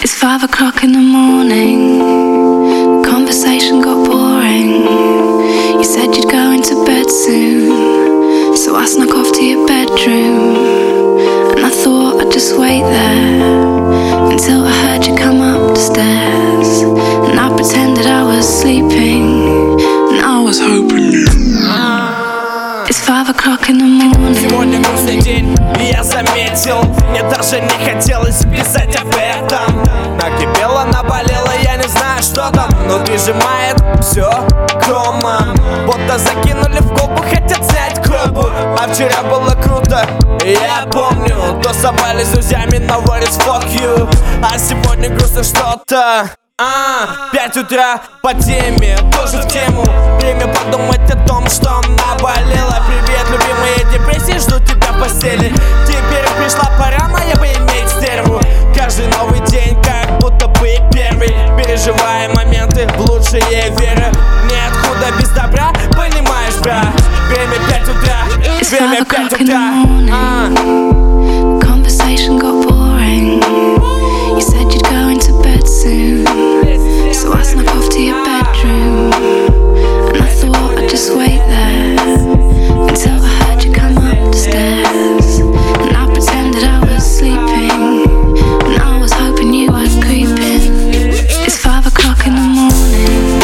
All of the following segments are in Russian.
It's 5 o'clock in the morning. The conversation got boring. You said you'd go into bed soon, so I snuck off to your bedroom. And I thought I'd just wait there until I heard you come up the stairs. And I pretended I was sleeping, and I was hoping you. It's 5 o'clock in the morning. Сегодня грустный день, и я заметил. Мне даже не хотелось писать об этом. Накипело, наболело, я не знаю, что там. Внутри сжимает все комом. Будто закинули в колбу, хотят снять колбу. А вчера было круто, я помню. Тусовались с друзьями, но what is fuck you. А сегодня грустно что-то. 5 утра по теме, тоже в тему. Время подумать о том, что наболело. Привет, любимые депрессии, жду тебя в постели. Теперь пришла пора моя поиметь стерву. Каждый новый день как будто бы первый. Переживая моменты в лучшие веры. Ниоткуда без добра, понимаешь, брат. Время 5 утра, время 5 утра. Conversation got boring. You said you'd go into bed soon, so I snuck off to your bedroom. And I thought I'd just wait there until I heard you come up the stairs. And I pretended I was sleeping, and I was hoping you were creeping. It's 5 o'clock in the morning.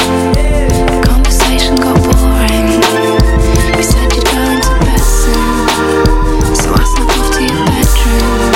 Conversation got boring. You said you'd go into bed soon, so I snuck off to your bedroom.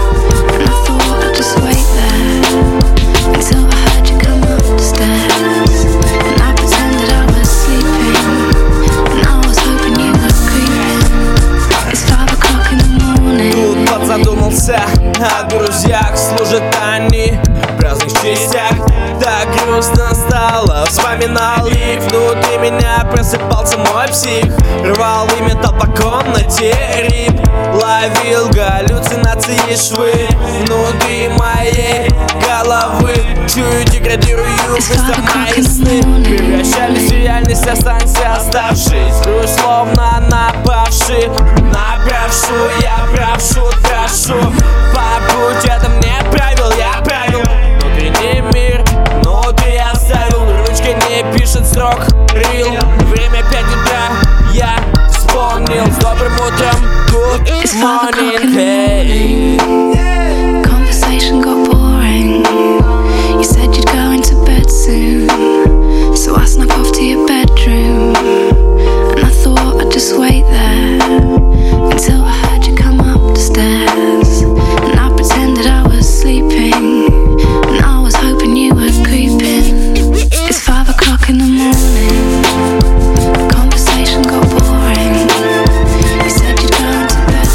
And I thought I'd just wait there until I heard you come up the stairs. And I pretended I was sleeping, and I was hoping you were creeping. It's 5 o'clock in the morning. Тут подзадумался о друзьях. Служат они в разных частях. Так грустно стало, вспоминал их. Внутри меня просыпался мой псих. Рвал и метал по комнате рип. Ловил галлюцинации швы внутри моей головы. Чую, деградирую, быстро мои сны превращались в реальность, останься оставшись. Грусть словно напавший. Направшу, я правшу, прошу. Побудь, это мне правил, я правил. Внутренний мир, внутри оставил. Ручка не пишет строк, рил. Время 5 утра, я вспомнил. С добрым утром, good morning, hey. Conversation got boring. You said you'd go into bed soon, so I snuck off to your bedroom. And I thought I'd just wait there until I heard you come up the stairs. And I pretended I was sleeping, and I was hoping you were creeping. It's 5 o'clock in the morning. Conversation got boring. You said you'd go into bed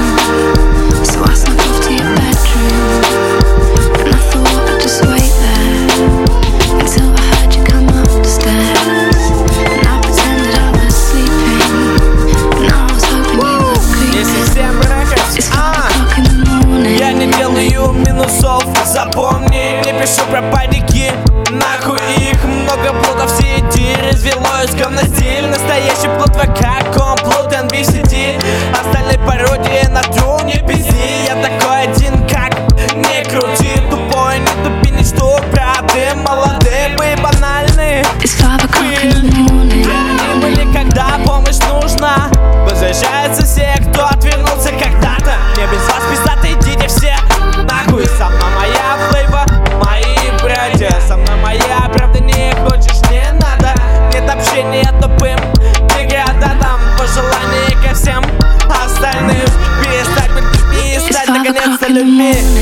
soon, so I snuck off to your bedroom. And I thought I'd just wait there until I heard you come up the stairs. And I pretended I was sleeping, and I was hoping you were creeping. It's 5 o'clock in the morning. Я не делаю минусов, запомни. Не пишу про паники, нахуй их. Много плодов в сети, развелось говностиль. Настоящий плод как комплот NBCT. Остальные пародии на тру, не пизди. Я такой один, как не крути. Тупой, не тупи, ничто правды. Молодые и банальные. It's 5 o'clock in the morning. Они были, когда помощь нужна. Возвращаются все, кто отвернулся когда-то. Не без вас, пиздаты, идите все нахуй. Со мной моя флейва, мои братья. Со мной моя правда, не хочешь, не надо. Нет общения тупым деградатом. Пожелания ко всем остальным. Перестать быть людьми и стать наконец-то людьми.